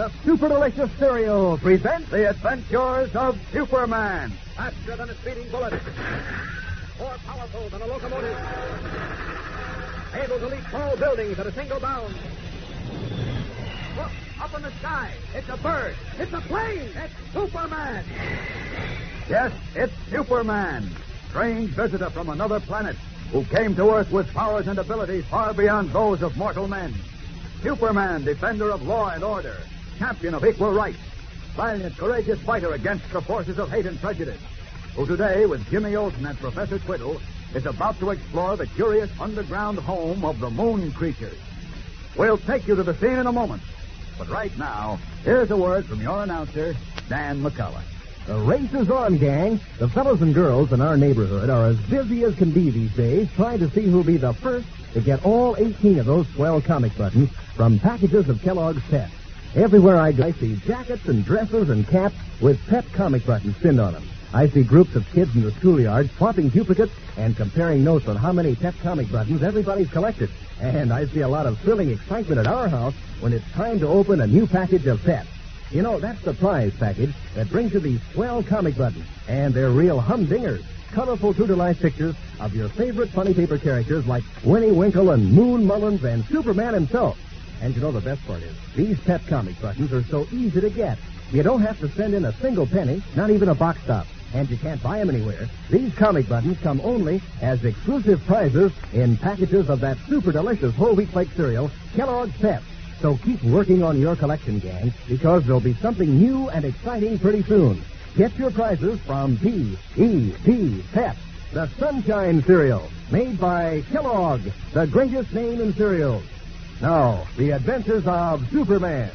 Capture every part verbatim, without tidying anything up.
the Super Delicious Cereal presents The Adventures of Superman. Faster than a speeding bullet. More powerful than a locomotive. Able to leap tall buildings at a single bound. Look, up in the sky. It's a bird. It's a plane. It's Superman. Yes, it's Superman. Strange visitor from another planet who came to Earth with powers and abilities far beyond those of mortal men. Superman, defender of law and order, champion of equal rights, valiant, courageous fighter against the forces of hate and prejudice, who today, with Jimmy Olsen and Professor Twiddle, is about to explore the curious underground home of the moon creatures. We'll take you to the scene in a moment. But right now, here's a word from your announcer, Dan McCullough. The race is on, gang. The fellows and girls in our neighborhood are as busy as can be these days trying to see who'll be the first to get all eighteen of those swell comic buttons from packages of Kellogg's Pep. Everywhere I go, I see jackets and dresses and caps with Pep comic buttons pinned on them. I see groups of kids in the schoolyard swapping duplicates and comparing notes on how many Pep comic buttons everybody's collected. And I see a lot of thrilling excitement at our house when it's time to open a new package of Pep. You know, that's the prize package that brings you these swell comic buttons. And they're real humdingers. Colorful true-to-life pictures of your favorite funny paper characters like Winnie Winkle and Moon Mullins and Superman himself. And you know the best part is, these Pep comic buttons are so easy to get. You don't have to send in a single penny, not even a box stop. And you can't buy them anywhere. These comic buttons come only as exclusive prizes in packages of that super delicious whole wheat flake cereal, Kellogg's Pep. So keep working on your collection, gang, because there'll be something new and exciting pretty soon. Get your prizes from P E P Pep, the Sunshine Cereal, made by Kellogg, the greatest name in cereals. Now, the adventures of Superman.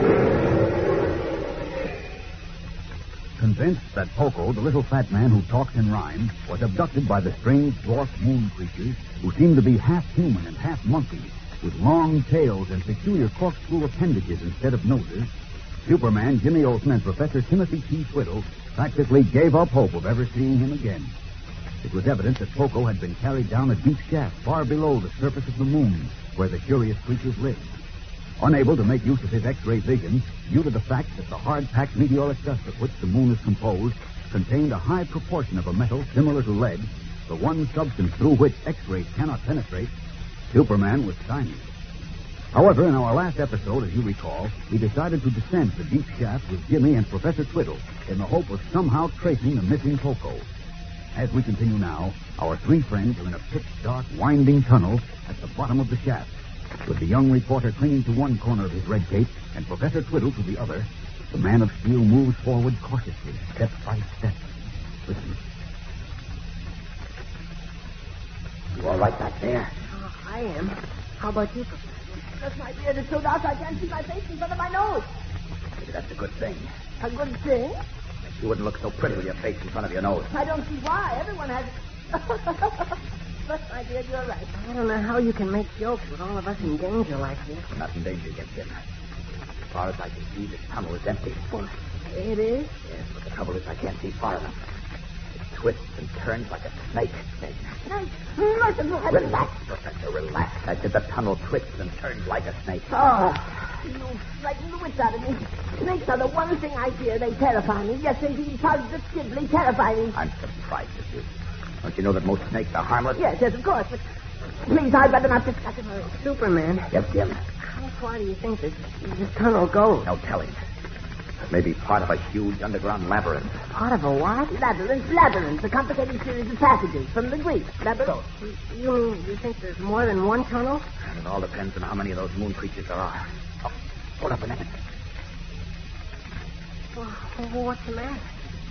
Convinced that Poco, the little fat man who talks in rhyme, was abducted by the strange dwarf moon creatures who seemed to be half human and half monkey, with long tails and peculiar corkscrew appendages instead of noses, Superman, Jimmy Olsen, and Professor Timothy T. Twiddle practically gave up hope of ever seeing him again. It was evident that Poco had been carried down a deep shaft far below the surface of the moon, where the curious creatures lived. Unable to make use of his X-ray vision, due to the fact that the hard-packed meteoric dust of which the moon is composed contained a high proportion of a metal similar to lead, the one substance through which X-rays cannot penetrate, Superman was stymied. However, in our last episode, as you recall, we decided to descend the deep shaft with Jimmy and Professor Twiddle in the hope of somehow tracing the missing Poco. As we continue now, our three friends are in a pitch-dark, winding tunnel at the bottom of the shaft. With the young reporter clinging to one corner of his red cape and Professor Twiddle to the other, the man of steel moves forward cautiously, step by step. Listen. You all right back there? Uh, I am. How about you, Professor? That's my beard is so dark I can't see my face in front of my nose. Maybe that's a good thing. A good thing? You wouldn't look so pretty with your face in front of your nose. I don't see why. Everyone has... But, my dear, you're right. I don't know how you can make jokes with all of us in danger like this. We're not in danger yet, Jim. As far as I can see, this tunnel is empty. Well, it is? Yes, but the trouble is I can't see far enough. It twists and turns like a snake. Snake. Snake? Merciful heavens. Relax, Professor, relax. I said the tunnel twists and turns like a snake. Oh, you frightened the wits out of me. Snakes are the one thing I fear. They terrify me. Yes, indeed, positively terrify me. I'm surprised at you. Don't you know that most snakes are harmless? Yes, yes, of course, but please, I'd rather not discuss it. Superman. Yes, Jim. How far do you think this, this tunnel goes? No telling. Maybe part of a huge underground labyrinth. Part of a what? Labyrinth, labyrinth, a complicated series of passages from the Greek. Labyrinth. You mean you think there's more than one tunnel? And it all depends on how many of those moon creatures there are. Oh, hold up a minute. Well, what's the matter?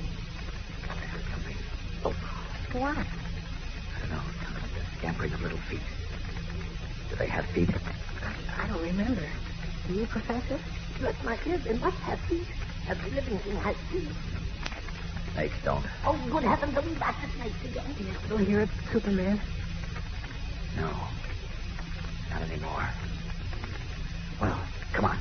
Oh. What? I don't know. It sounds like they're scampering of little feet. Do they have feet? I, I don't remember. Do you, Professor? Bless my ears, they must have feet. Every living thing has feet. Snakes don't. Oh, good heavens, are we back to snakes again? You still hear it, Superman? No. Not anymore. Well, come on.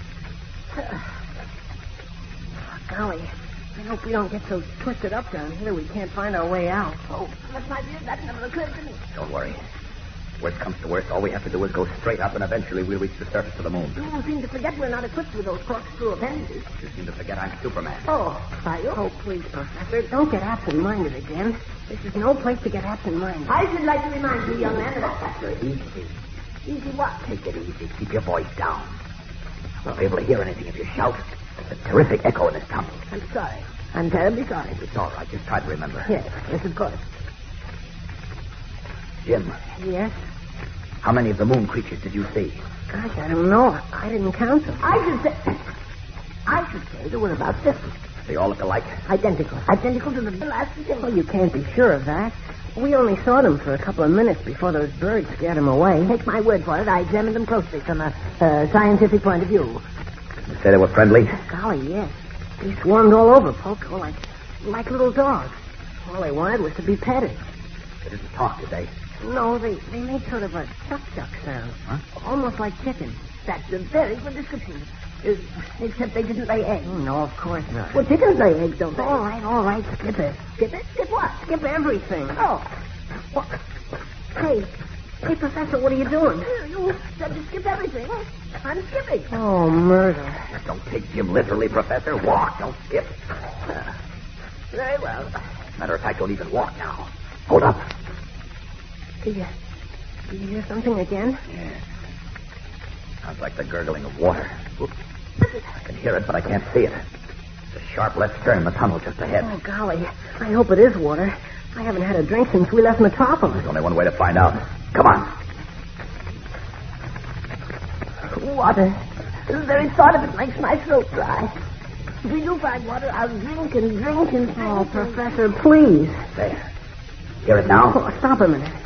Golly. I hope we don't get so twisted up down here we can't find our way out. Oh, bless my dear, that never occurred to me. Don't worry. Worst comes to worst, all we have to do is go straight up, and eventually we'll reach the surface of the moon. You don't seem to forget we're not equipped with those corkscrew appendages. You seem to forget I'm Superman. Oh, are you? Oh, please, Professor, don't get absent-minded again. This is no place to get absent-minded. I should like to remind you, young man, that... Professor, easy. Easy what? Take it easy. Keep your voice down. I won't be able to hear anything if you shout. There's a terrific echo in this tunnel. I'm sorry. I'm terribly sorry. It's all right. Just try to remember. Yes, yes, of course. Jim, Yes? how many of the moon creatures did you see? Gosh, I don't know. I didn't count them. I should say... I should say there were about fifty. They all look alike. Identical. Identical to the last thing. Well, you can't be sure of that. We only saw them for a couple of minutes before those birds scared them away. Take my word for it, I examined them closely from a uh, scientific point of view. You say they were friendly? Golly, yes. They swarmed all over Poco like, like little dogs. All they wanted was to be petted. They didn't talk, did they? No, they, they made sort of a chuck-chuck sound. Huh? Almost like chickens. That's a very good description. Uh, except they didn't lay eggs. Oh, no, of course not. Well, chickens lay eggs, don't they? All right, all right, skip it. Skip it? Skip what? Skip everything. Oh. What? Hey, hey, Professor, what are you doing? You said to skip everything. I'm skipping. Oh, murder. Don't take Jim literally, Professor. Walk, don't skip. Uh, Very well. matter of fact, don't even walk now. Hold up. Did you, did you hear something again? Yes. Sounds like the gurgling of water. Oops. I can hear it, but I can't see it. There's a sharp left turn in the tunnel just ahead. Oh, golly. I hope it is water. I haven't had a drink since we left Metropolis. There's only one way to find out. Come on. Water. The very thought of it makes my throat dry. If we do find water, I'll drink and drink and drink. Oh, Professor, please. There. Hear it now? Oh, stop a minute.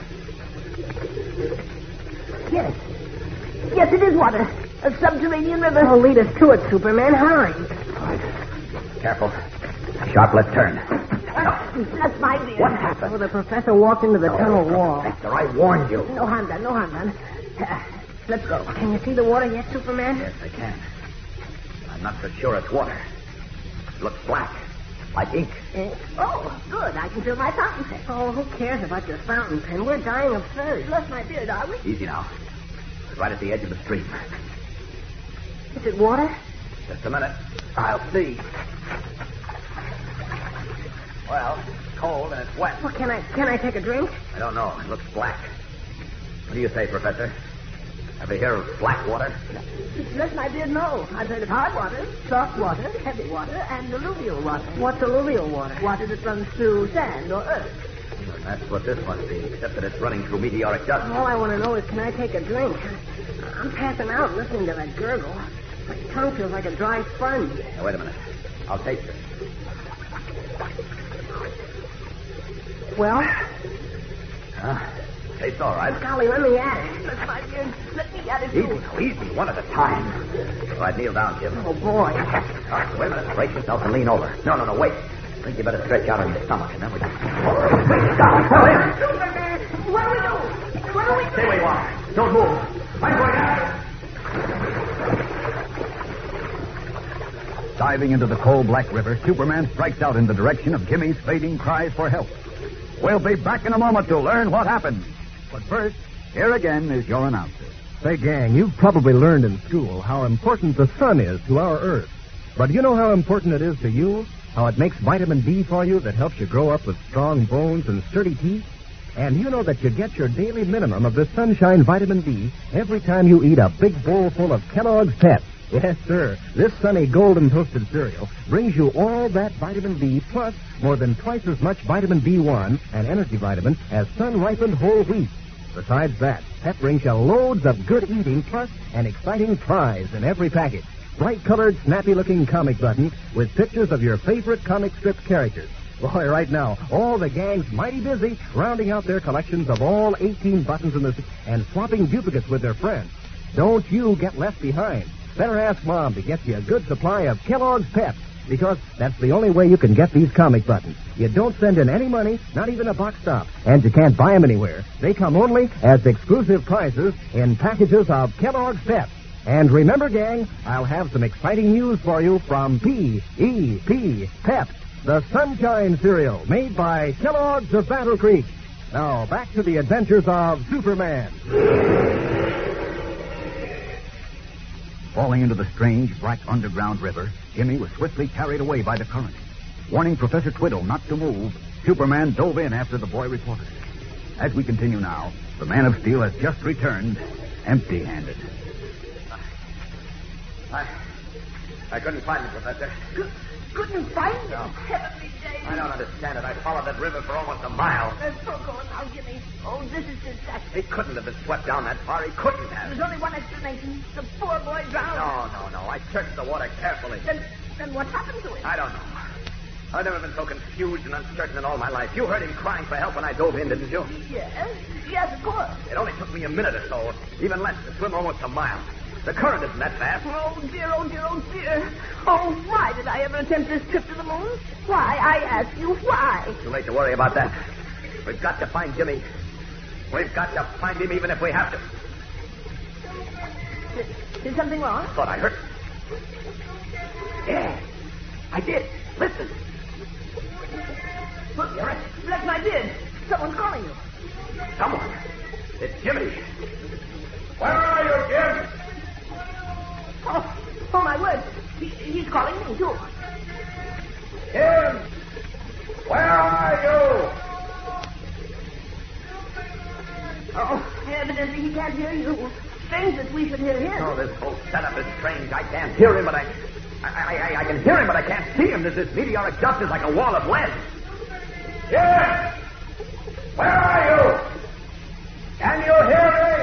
Yes. Yes, it is water. A subterranean river. Oh, lead us to it, Superman. Hurry. All right. Careful. A sharp left turn. That's my dear. What happened? Oh, the professor walked into the tunnel wall. Professor, I warned you. No harm done, no harm done. Uh, let's go. Can you see the water yet, Superman? Yes, I can. I'm not so sure it's water. It looks black, like ink. Uh, oh, good. I can fill my fountain pen. Oh, who cares about your fountain pen? We're dying of thirst. Bless my beard, are we? Easy now. It's right at the edge of the stream. Is it water? Just a minute. I'll see. Well, it's cold and it's wet. Well, can I can I take a drink? I don't know. It looks black. What do you say, Professor? Ever hear of black water? Bless my beard, no. I've heard of hard water, soft water, heavy water, and alluvial water. What's alluvial water? Water that runs through sand or earth. Well, that's what this must be, except that it's running through meteoric dust. All I want to know is, can I take a drink? I'm passing out listening to that gurgle. My tongue feels like a dry sponge. Now, wait a minute. I'll taste it. Well, Huh? Tastes all right. golly, let me at it. Bless my beard. Let me at it, Easy, too. now, easy, one at a time. All right, kneel down, Jim. Oh, boy. All right, wait a minute. Brace yourself and lean over. No, no, no, wait. I think you better stretch out on your stomach, and then we can... Wait, stop! Tell him! Superman, what do we do? What do we do? Stay where you are. Don't move. I'm going after. Diving into the cold black river, Superman strikes out in the direction of Jimmy's fading cries for help. We'll be back in a moment to learn what happened. But first, here again is your announcer. Say, gang, you've probably learned in school how important the sun is to our Earth. But do you know how important it is to you? How it makes vitamin D for you that helps you grow up with strong bones and sturdy teeth? And you know that you get your daily minimum of this Sunshine Vitamin D every time you eat a big bowl full of Kellogg's Pep. Yes, sir. This sunny golden toasted cereal brings you all that vitamin D plus more than twice as much vitamin B one, an energy vitamin, as sun-ripened whole wheat. Besides that, Pep brings you loads of good eating plus an exciting prize in every package. Bright-colored, snappy-looking comic buttons with pictures of your favorite comic strip characters. Boy, right now, all the gang's mighty busy rounding out their collections of all eighteen buttons in the and swapping duplicates with their friends. Don't you get left behind. Better ask Mom to get you a good supply of Kellogg's Pep, because that's the only way you can get these comic buttons. You don't send in any money, not even a box stop, and you can't buy them anywhere. They come only as exclusive prizes in packages of Kellogg's Pep. And remember, gang, I'll have some exciting news for you from P E P, Pep, the Sunshine cereal made by Kellogg's of Battle Creek. Now, back to the adventures of Superman. Falling into the strange, black underground river, Jimmy was swiftly carried away by the current. Warning Professor Twiddle not to move, Superman dove in after the boy reporter. As we continue now, the Man of Steel has just returned, empty-handed. I, I couldn't find him, Professor. Good, couldn't find him. No. Heavenly days. I don't understand it. I followed that river for almost a mile. Let's go on now, Jimmy. Oh, this is disaster. He couldn't have been swept down that far. He couldn't have. There's only one explanation. The poor boy drowned. No, no, no. I searched the water carefully. Then, then what happened to him? I don't know. I've never been so confused and uncertain in all my life. You heard him crying for help when I dove in, didn't you? Yes, yes, of course. It only took me a minute or so, even less, to swim almost a mile. The current isn't that fast. Oh, dear, oh, dear, oh, dear. Oh, why did I ever attempt this trip to the moon? Why, I ask you, why? Too late to worry about that. We've got to find Jimmy. We've got to find him even if we have to. Did, did something wrong? Thought I heard. Yeah, I did. Listen. Look, bless, bless my beard. Someone's calling you. Someone. It's Jimmy. Where are you, Jim? Oh, oh my word. He, he's calling me, too. Jim! Where are you? Oh, evidently he can't hear you. Strange that we should hear him. Oh, this whole setup is strange. I can't hear him, but I... I, I, I can hear him, but I can't see him. There's this meteoric dust is like a wall of lead. Jim! Where are you? Can you hear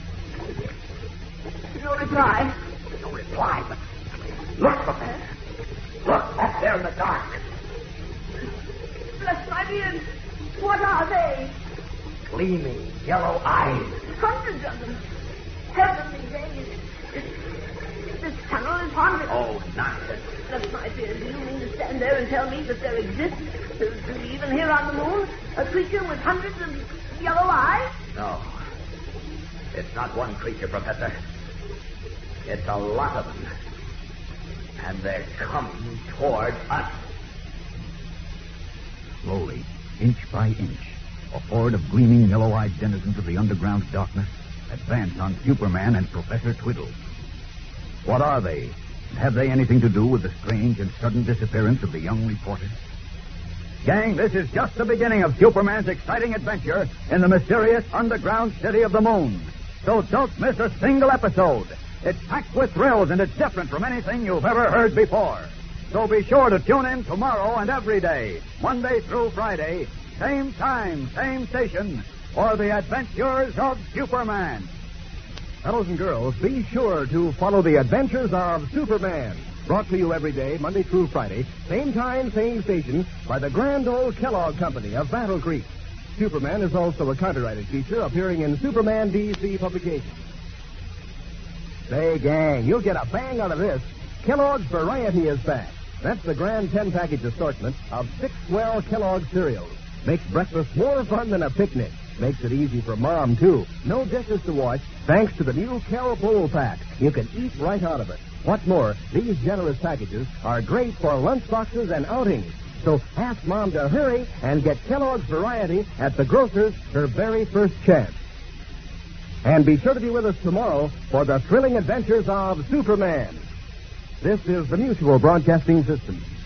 me? No reply. No reply, but... Look, Professor. Look, back there in the dark. Bless my beard. What are they? Gleaming yellow eyes. Hundreds of them. Heavenly days. This, this tunnel is haunted. Oh, nonsense. Bless my beard. Do you mean to stand there and tell me that there exists, to, to even here on the moon, a creature with hundreds of yellow eyes? No. It's not one creature, Professor. It's a lot of them. And they're coming toward us. Slowly, inch by inch, a horde of gleaming yellow-eyed denizens of the underground darkness advance on Superman and Professor Twiddle. What are they? And have they anything to do with the strange and sudden disappearance of the young reporter? Gang, this is just the beginning of Superman's exciting adventure in the mysterious underground city of the moon. So don't miss a single episode. It's packed with thrills, and it's different from anything you've ever heard before. So be sure to tune in tomorrow and every day, Monday through Friday, same time, same station, for the adventures of Superman. Fellows and girls, be sure to follow the adventures of Superman. Brought to you every day, Monday through Friday, same time, same station, by the grand old Kellogg Company of Battle Creek. Superman is also a copyrighted feature appearing in Superman D C publications. Say, gang, you'll get a bang out of this. Kellogg's Variety is back. That's the grand ten-package assortment of six swell Kellogg cereals. Makes breakfast more fun than a picnic. Makes it easy for Mom, too. No dishes to wash, thanks to the new Kel Bowl Pack. You can eat right out of it. What's more, these generous packages are great for lunchboxes and outings. So ask Mom to hurry and get Kellogg's Variety at the grocer's her very first chance. And be sure to be with us tomorrow for the thrilling adventures of Superman. This is the Mutual Broadcasting System.